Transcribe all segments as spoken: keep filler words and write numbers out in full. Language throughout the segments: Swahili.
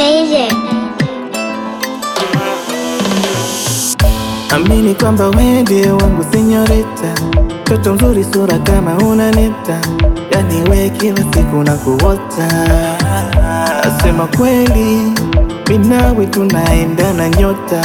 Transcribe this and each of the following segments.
Major. Amini kwamba wewe ndiye wangu senyorita, toto mzuri sura kama unanita, yani wewe kila siku nakuota. Asema kweli mimi nawe tunaendana nyota,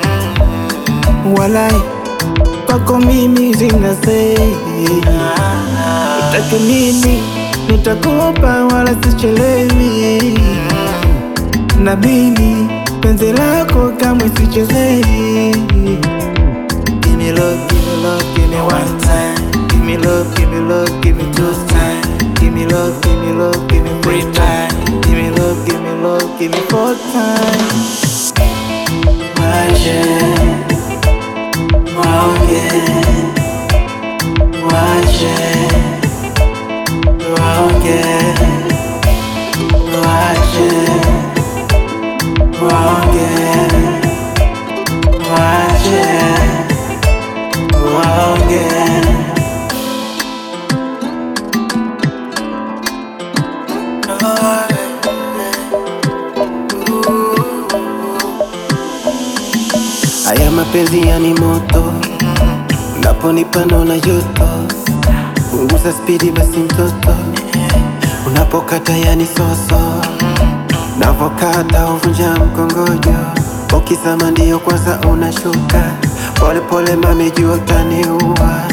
walai kwako mimi sina say. Utake nini nitakupa wala sichelewi, na mimi penzi lako kamwe sichezei. Give me love, give me love, give me one time. Give me love, give me love, give me two time. Give me love, give me love, give me three time. Give me love, give me love, give me four times. Waje, waonge, waje, waonge, waje, waonge, waje, waonge. Haya mapenzi yani moto, unaponipa naona joto. Punguza spidi basi mtoto, unapokata yani soso. Navokata uvunja mkongojo, ukizama ndio kwanza unashuka. Pole pole mami jua utaniua.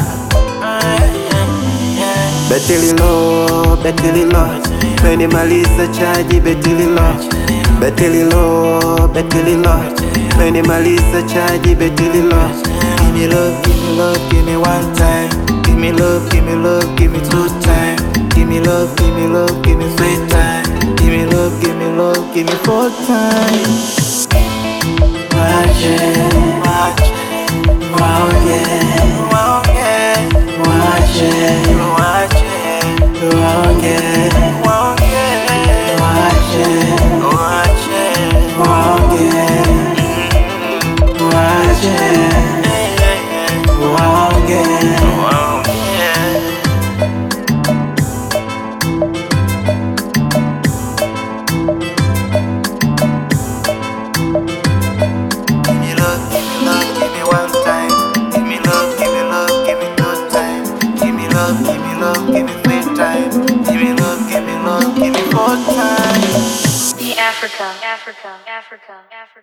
Betili low, betili low, menimaliza chaji betili low. Betili low, betili low, menimaliza chaji betili low. Give me love, give me love, give me one time. Give me love, give me love, give me two time. Give me love, give me love, give me three time. Give me love, give me love, give me four times. Waje, waje, waonge, waonge, waje, waje, waonge, waonge, waje, waje, waonge, waje, waonge, waonge. Give me love, give me love, give me one time. Give me love, give me love, give me two time. Give me love, give me love, give me three time. Give me love, give me love, give me four times. The Africa, Africa, Africa, Africa.